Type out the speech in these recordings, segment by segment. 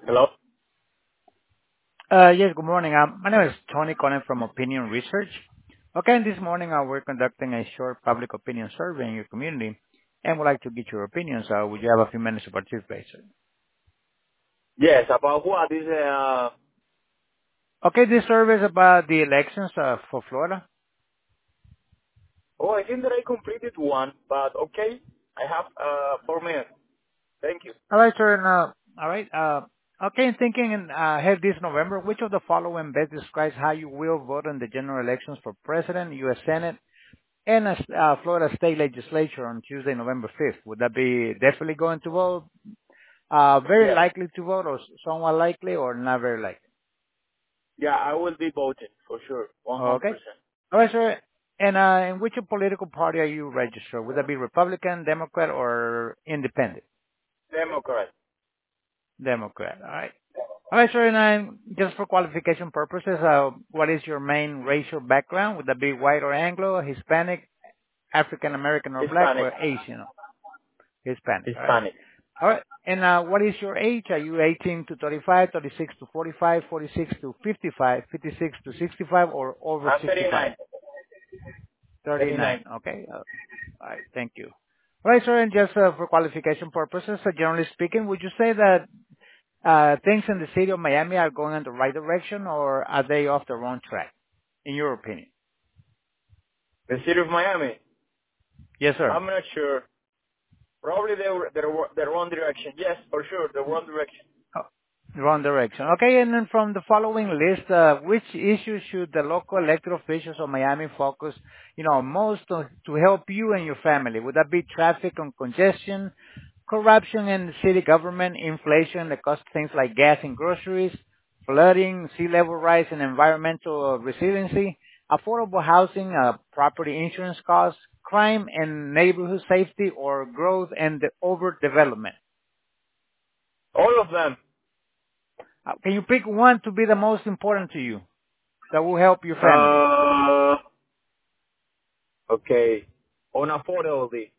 Hello? Yes, good morning. My name is Tony calling from Opinion Research. Okay, and this morning we're conducting a short public opinion survey in your community and would like to get your opinions. Would you have a few minutes to participate, sir? Yes, about what? Is Okay, this survey is about the elections for Florida. oh, I think that I completed one, but okay. I have 4 minutes. Thank you. All right, sir. And, all right. Okay, and thinking ahead this November, which of the following best describes how you will vote in the general elections for President, U.S. Senate, and Florida State Legislature on Tuesday, November 5th? Would that be definitely going to vote? Very Yes. likely to vote, or somewhat likely, or not very likely. Yeah, I will be voting for sure. 100%. Okay. All right, sir. And in which political party are you registered? Would that be Republican, Democrat, or Independent? Democrat. Democrat. All right. All right, sir. And just for qualification purposes, what is your main racial background? Would that be white or Anglo, Hispanic, African American or black, Hispanic. or Asian? Hispanic. All right. Hispanic. All right. And what is your age? Are you 18 to 35, 36 to 45, 46 to 55, 56 to 65, or over I'm 65? 39. 39. 39. Okay. All right. Thank you. All right, sir. And just for qualification purposes, generally speaking, would you say that things in the city of Miami are going in the right direction, or are they off the wrong track, in your opinion? The city of Miami. Yes, sir. I'm not sure. Probably the wrong direction. Yes, for sure, the wrong direction. Oh, wrong direction. Okay, and then from the following list, which issues should the local elected officials of Miami focus, most to help you and your family? Would that be traffic and congestion, corruption in the city government, inflation, the cost of things like gas and groceries, flooding, sea level rise, and environmental resiliency, affordable housing, property insurance costs, crime and neighborhood safety, or growth and the overdevelopment? All of them. Can you pick one to be the most important to you that will help your family? Uh, okay. On affordability.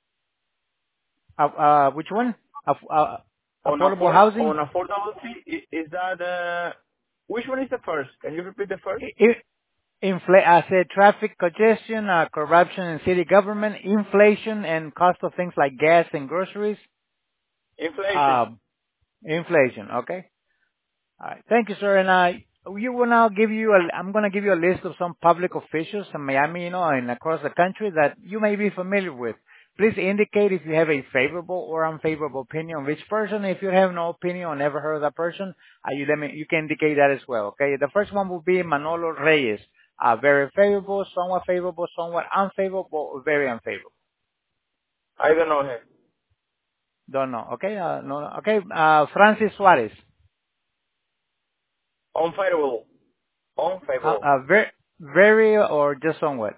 Which one? On Affordable housing? affordability, is that which one is the first? Can you repeat the first? I said traffic congestion, corruption in city government, inflation, and cost of things like gas and groceries. Inflation. Um, Inflation. Okay. All right. Thank you, sir. And you will now I'm going to give you a list of some public officials in Miami, and across the country that you may be familiar with. Please indicate if you have a favorable or unfavorable opinion on which person. If you have no opinion or never heard of that person, you can indicate that as well. Okay. The first one will be Manolo Reyes. Very favorable, somewhat unfavorable, or very unfavorable. I don't know him. Don't know. Okay. No. Okay. Francis Suarez. Unfavorable. Unfavorable. Very or just somewhat.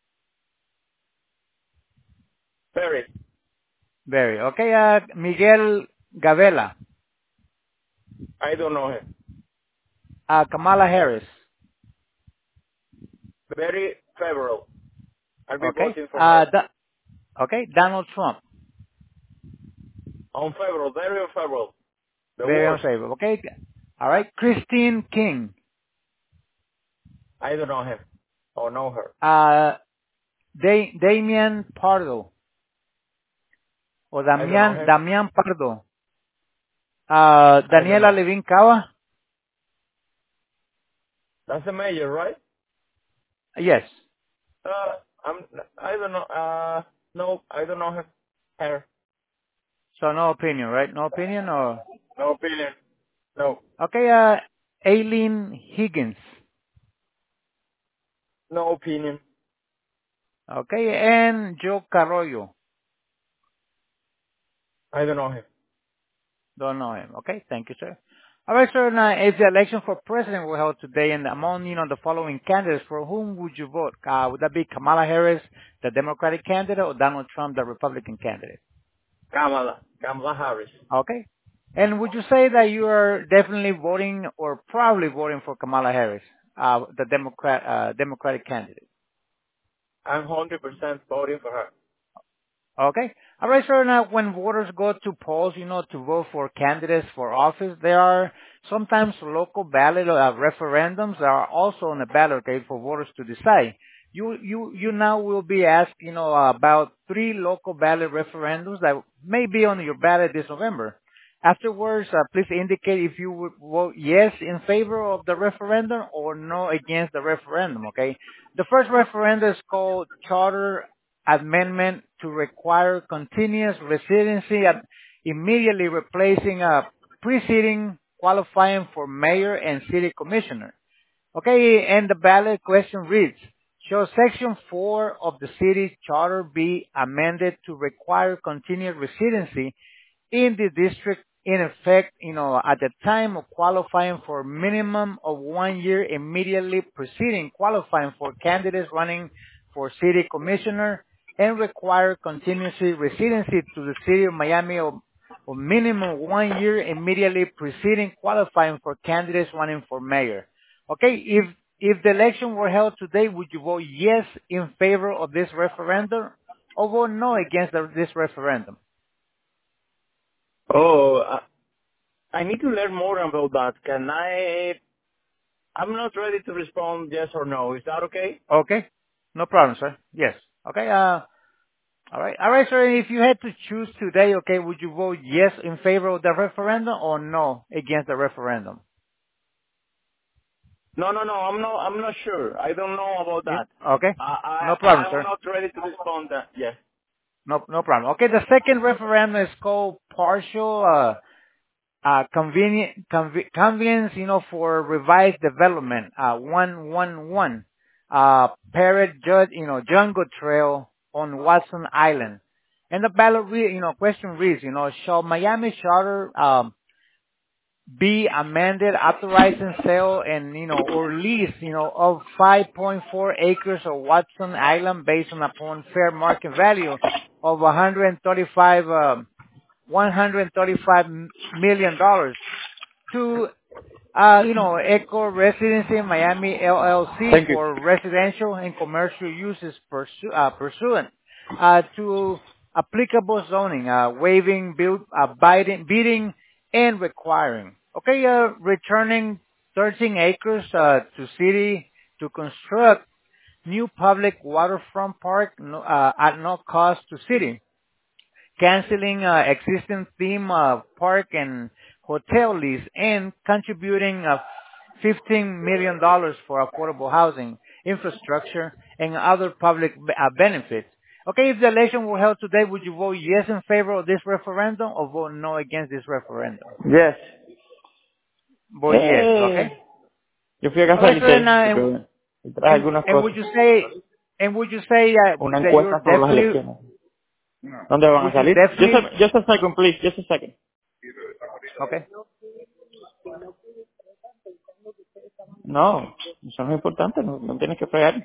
Very. Very. Okay, Miguel Gavela, I don't know him. Kamala Harris. Very favorable. I'll be Okay. voting for her. Okay, Donald Trump. Unfavorable. Very unfavorable. The Very worst. unfavorable. Okay. All right. Christine King. I don't know him. Or know her. Uh, Damian Pardo. Or I don't know him. Damian Pardo. I don't Daniela know. Levin Cava. That's the mayor, right? Yes. I'm. I don't know. No, I don't know him. Her. So no opinion, right? No opinion or? No opinion. No. Okay, Aileen Higgins. No opinion. Okay, and Joe Carollo. I don't know him. Don't know him. Okay, thank you, sir. All right, sir. Now, if the election for president were held today, and among the following candidates, for whom would you vote? Would that be Kamala Harris, the Democratic candidate, or Donald Trump, the Republican candidate? Kamala. Kamala Harris. Okay. And would you say that you are definitely voting or probably voting for Kamala Harris, the Democratic candidate? I'm 100% voting for her. Okay. All right, sir. Now, when voters go to polls, to vote for candidates for office, there are sometimes local ballot referendums that are also on the ballot, okay, for voters to decide. You now will be asked, about 3 local ballot referendums that may be on your ballot this November. Afterwards, please indicate if you would vote yes in favor of the referendum or no against the referendum, okay? The first referendum is called Charter Amendment to require continuous residency and immediately replacing a preceding qualifying for mayor and city commissioner. Okay, and the ballot question reads, shall Section 4 of the city's charter be amended to require continuous residency in the district in effect, at the time of qualifying for a minimum of 1 year immediately preceding qualifying for candidates running for city commissioner and require continuous residency to the city of Miami of minimum 1 year immediately preceding qualifying for candidates running for mayor. Okay, if the election were held today, would you vote yes in favor of this referendum or vote no against this referendum? Oh, I need to learn more about that. I'm not ready to respond yes or no. Is that okay? Okay. No problem, sir. Yes. Okay. All right. All right, sir. If you had to choose today, okay, would you vote yes in favor of the referendum or no against the referendum? No. I'm not sure. I don't know about Yeah. that. Okay. No problem, I'm sir. not ready to respond that. Yes. No problem. Okay. The second referendum is called partial, convenience, for revised development, 111, Parrot Judge, Jungle Trail on Watson Island. And the ballot, question reads, shall Miami Charter, be amended, authorizing sale and, or lease, of 5.4 acres of Watson Island based on upon fair market value of $135 million to, Echo Residency Miami LLC Thank you. for residential and commercial uses pursuant to applicable zoning, waiving bidding and requiring. Okay, returning 13 acres to city to construct new public waterfront park at no cost to city, canceling existing theme park and hotel lease, and contributing $15 million for affordable housing, infrastructure, and other public benefits. Okay, if the election were held today, would you vote yes in favor of this referendum or vote no against this referendum? Yes. Vote yes, okay? Yo fui a All casa de right, sir, Giselle porque me traje algunas and would cosas. you say, Una that you're encuesta sobre las definitely, elecciones. ¿Dónde van a would you salir? definitely, Just a second, please. Just a second. okay? No, eso no es importante. No tienes que fregar.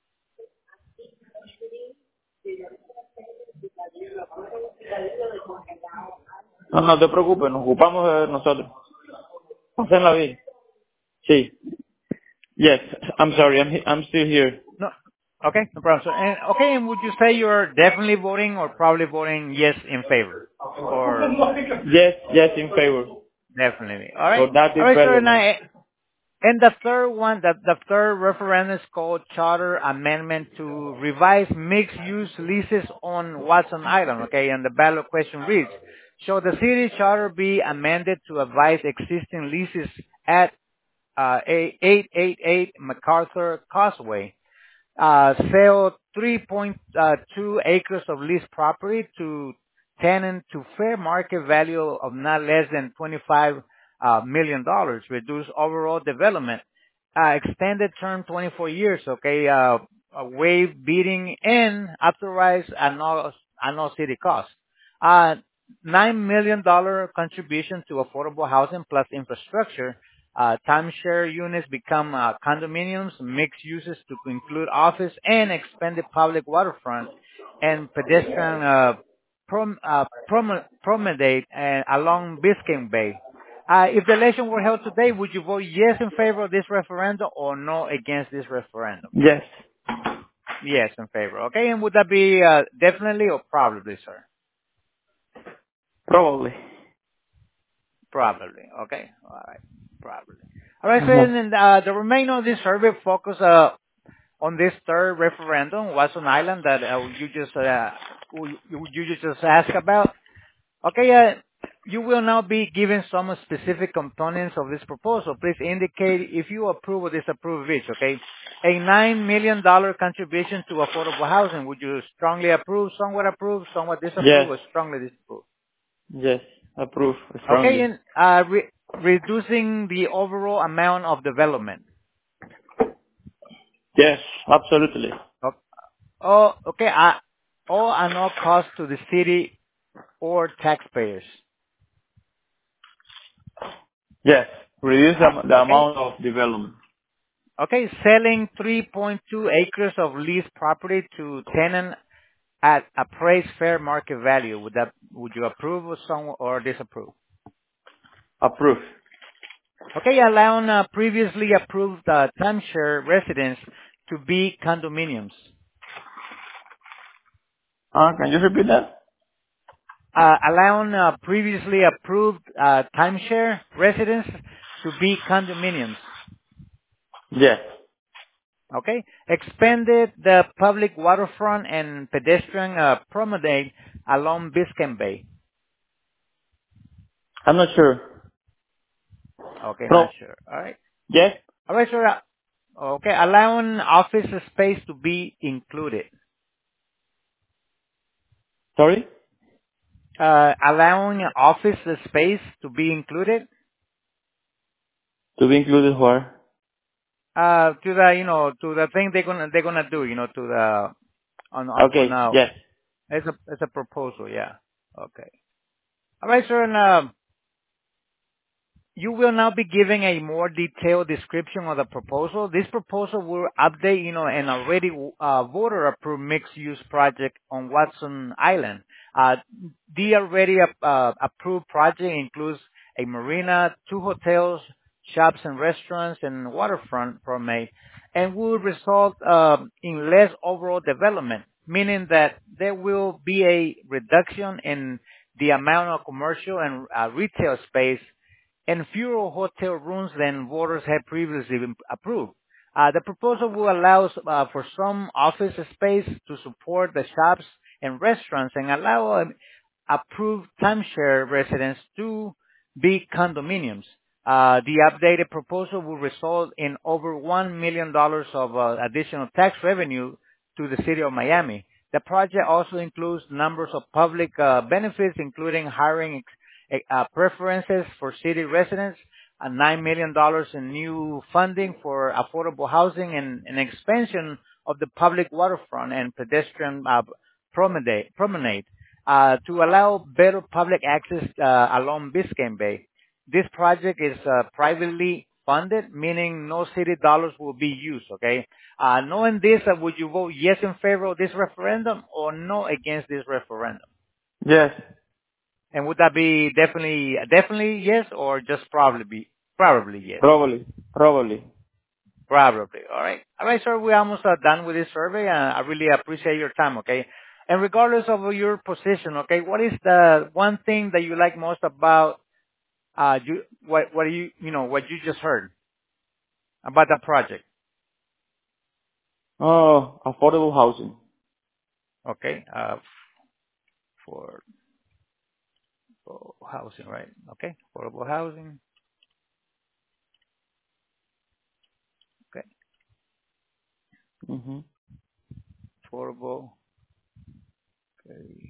No te preocupes. Nos ocupamos de nosotros. Pásenla bien. Sí. Yes. I'm sorry. I'm still here. No. Okay, no problem. So, and would you say you're definitely voting or probably voting yes in favor? Or Yes, in favor. definitely. All right. For that All right, sir. development. And the third one, the third referendum is called Charter Amendment to revise mixed-use leases on Watson Island. Okay, and the ballot question reads, shall the city charter be amended to advise existing leases at 888 MacArthur Causeway? Sell 3.2 acres of leased property to tenant to fair market value of not less than $25 million. Reduce overall development. Extended term 24 years. Okay. Waive bidding and authorize annual city costs. Uh, $9 million contribution to affordable housing plus infrastructure. Timeshare units become condominiums, mixed uses to include office and expanded public waterfront and pedestrian promenade along Biscayne Bay. If the election were held today, would you vote yes in favor of this referendum or no against this referendum? Yes. Yes, in favor. Okay, and would that be definitely or probably, sir? Probably. Probably. Okay. All right. Probably. All right. So Uh-huh. then, the remainder of this survey focus on this third referendum, Watson Island, that you just asked about. Okay. You will now be given some specific components of this proposal. Please indicate if you approve or disapprove of each. Okay. A $9 million contribution to affordable housing. Would you strongly approve, somewhat disapprove, Yes. or strongly disapprove? Yes. Approve Okay, strongly. and reducing the overall amount of development. Yes. Absolutely. O- Oh, okay. All at no cost to the city or taxpayers. Yes. Reduce the Okay. amount of development. Okay, selling 3.2 acres of leased property to tenant at appraised fair market value. Would you approve or disapprove? Approve. Okay, allowing previously approved timeshare residents to be condominiums. Can you repeat that? Allowing previously approved timeshare residents to be condominiums. Yes. Okay? Expanded the public waterfront and pedestrian promenade along Biscayne Bay. I'm not sure. Okay, not Pro. sure. All right. Yes. All right, sir. Okay, allowing office space to be included. Sorry? Allowing office space to be included. To be included where? To the thing they're gonna do, to the on Okay. Yes. It's a proposal, yeah. Okay. All right, sir. And you will now be giving a more detailed description of the proposal. This proposal will update, an already voter-approved mixed-use project on Watson Island. Uh, the already approved project includes a marina, 2 hotels, shops and restaurants, and waterfront promenade, and will result in less overall development, meaning that there will be a reduction in the amount of commercial and retail space and fewer hotel rooms than voters had previously been approved. The proposal will allow for some office space to support the shops and restaurants and allow approved timeshare residents to be condominiums. The updated proposal will result in over $1 million of additional tax revenue to the city of Miami. The project also includes numbers of public benefits, including hiring preferences for city residents, $9 million in new funding for affordable housing, and an expansion of the public waterfront and pedestrian promenade to allow better public access along Biscayne Bay. This project is privately funded, meaning no city dollars will be used, okay? Knowing this, would you vote yes in favor of this referendum or no against this referendum? Yes. And would that be definitely yes, or just probably yes? Probably. Probably. Probably. All right. All right, sir. We're almost done with this survey. I really appreciate your time, okay? And regardless of your position, okay, what is the one thing that you like most about what you just heard about the project? Oh, affordable housing. Okay. For housing, right? Okay. Affordable housing. Okay. Mm-hmm. Affordable. Okay.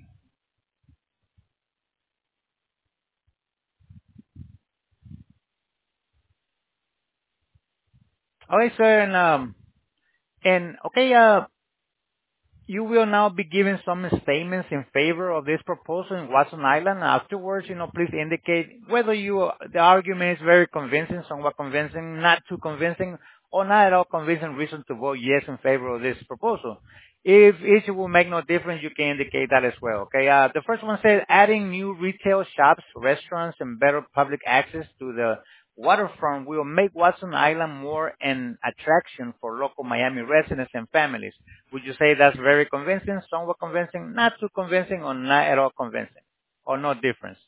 All right, sir. And okay. You will now be given some statements in favor of this proposal in Watson Island. Afterwards, please indicate whether the argument is very convincing, somewhat convincing, not too convincing, or not at all convincing reason to vote yes in favor of this proposal. If each will make no difference, you can indicate that as well. Okay. The first one says adding new retail shops, restaurants, and better public access to the waterfront will make Watson Island more an attraction for local Miami residents and families. Would you say that's very convincing, somewhat convincing, not too convincing, or not at all convincing? or no difference?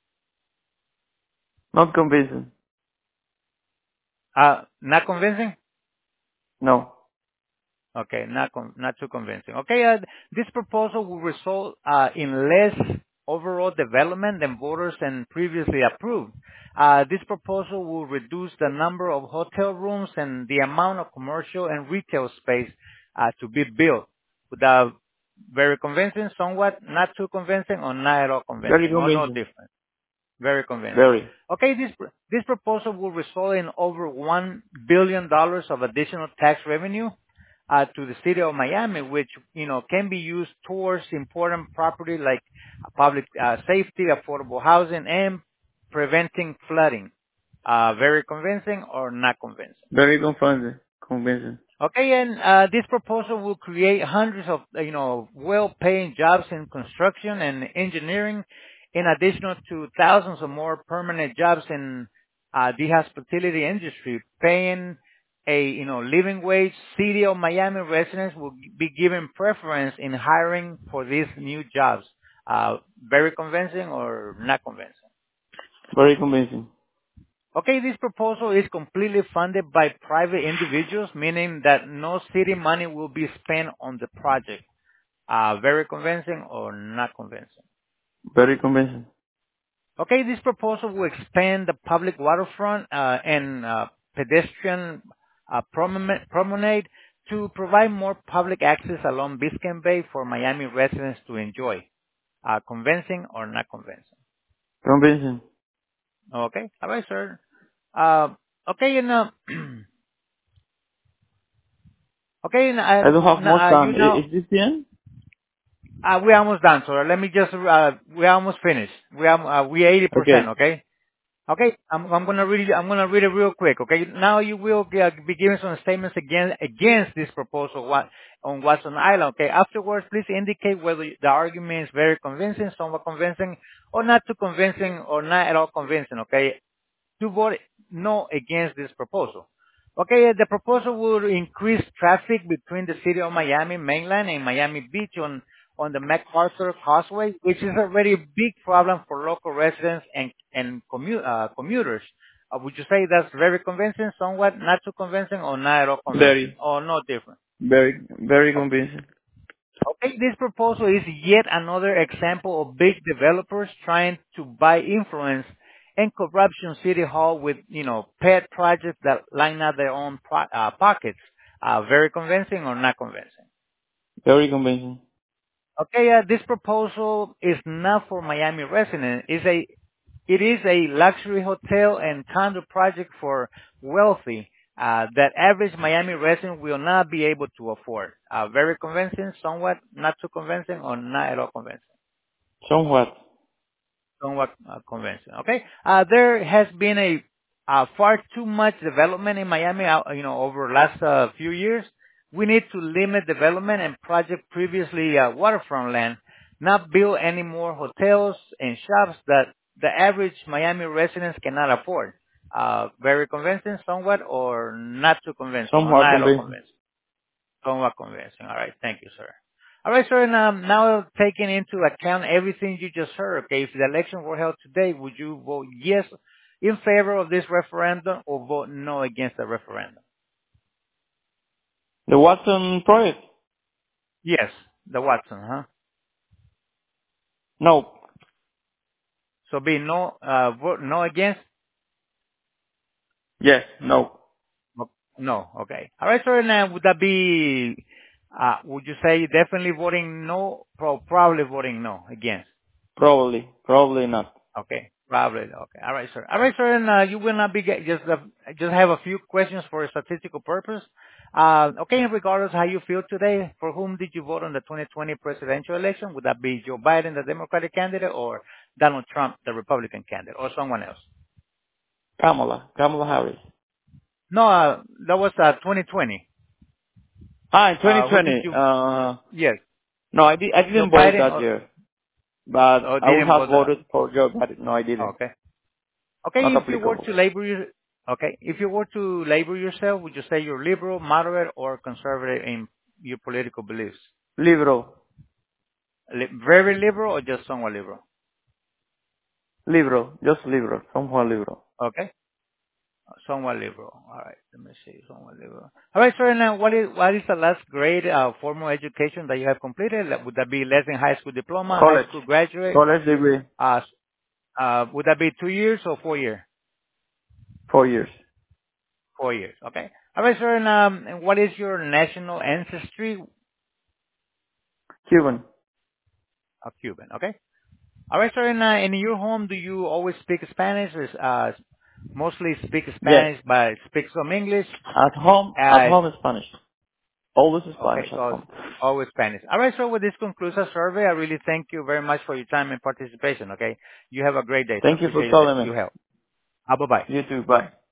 Not convincing. Not convincing? No. Okay, not too convincing. Okay, this proposal will result in less overall development than voters and previously approved. This proposal will reduce the number of hotel rooms and the amount of commercial and retail space to be built. Without very convincing, somewhat not too convincing, or not at all Very convincing, or no convincing. different. Very convincing. Very. Okay, this proposal will result in over $1 billion of additional tax revenue to the city of Miami, which, can be used towards important property like public safety, affordable housing, and preventing flooding. Very convincing or not convincing? Very convincing. Convincing. Okay, and this proposal will create hundreds of, well-paying jobs in construction and engineering, in addition to thousands of more permanent jobs in the hospitality industry, paying a, living wage. City of Miami residents will be given preference in hiring for these new jobs. Very convincing or not convincing? Very convincing. Okay, this proposal is completely funded by private individuals, meaning that no city money will be spent on the project. Very convincing or not convincing? Very convincing. Okay, this proposal will expand the public waterfront and pedestrian promenade to provide more public access along Biscayne Bay for Miami residents to enjoy. Convincing or not convincing? Convincing. Okay, all right, sir. Okay, and okay, and I don't have more you time. know, Is this the end? we're almost done, sir. Let me just, we're almost finished. We 80%, Okay. okay? Okay, I'm gonna read it real quick, okay? Now you will be giving some statements against this proposal on Watson Island, okay? Afterwards, please indicate whether the argument is very convincing, somewhat convincing, or not too convincing, or not at all convincing, okay? To vote no against this proposal. Okay, the proposal will increase traffic between the city of Miami mainland and Miami Beach on the MacArthur Causeway, which is already a big problem for local residents and commuters. Would you say that's very convincing, somewhat not too convincing, or not at all convincing, Very. or no different? Very convincing. Okay, this proposal is yet another example of big developers trying to buy influence and corruption City Hall with, pet projects that line up their own pockets. Very convincing or not convincing? Very convincing. Okay, this proposal is not for Miami residents. It is a luxury hotel and condo project for wealthy that average Miami resident will not be able to afford. Very convincing, somewhat not too convincing, or not at all convincing? Somewhat. Somewhat convincing. Okay. There has been far too much development in Miami, over the last few years. We need to limit development and project previously waterfront land, not build any more hotels and shops that the average Miami residents cannot afford. Very convincing, somewhat, or not too convincing, or Somewhat not at all convincing. convincing? Somewhat convincing. All right. Thank you, sir. All right, sir. And now taking into account everything you just heard, okay, if the election were held today, would you vote yes in favor of this referendum or vote no against the referendum? The Watson project? Yes, the Watson, huh? No. So be no, vote no against? Yes. No. No, okay. All right, sir. Now, would that be, would you say definitely voting no, probably voting no against? Probably. Probably not. Okay. Probably. Okay. All right, sir. All right, sir. And you will not be just have a few questions for a statistical purpose. Okay. Regardless how you feel today, for whom did you vote on the 2020 presidential election? Would that be Joe Biden, the Democratic candidate, or Donald Trump, the Republican candidate, or someone else? Kamala Harris. No, that was 2020. In Who did 2020. you? Yes, No, I Joe didn't vote Biden, that year. But or I would didn't have vote? voted for Joe Biden. No, I didn't. Okay. Okay, Not if you were applicable. to label yourself, would you say you're liberal, moderate, or conservative in your political beliefs? Liberal. Very liberal or just somewhat liberal? Libro. Just libro. San Juan libro. Okay. San Juan Libro. All right. Let me see. San Juan Libro. All right, sir. Now, what is the last grade formal education that you have completed? Would that be less than high school diploma, high College. school graduate? College degree. Uh, would that be 2 years or 4 years? 4 years. 4 years. Okay. All right, sir. And what is your national ancestry? Cuban. Cuban. Okay. All right, sir. In your home, do you always speak Spanish? Or, mostly speak Yes. Spanish, but speak some English? At home is Spanish. Always Okay, Spanish at so it's home. always Spanish. All right, so with this concludes our survey. I really thank you very much for your time and participation, okay? You have a great day, sir. Thank you for Appreciate calling me. your help. Bye-bye. You too. Bye.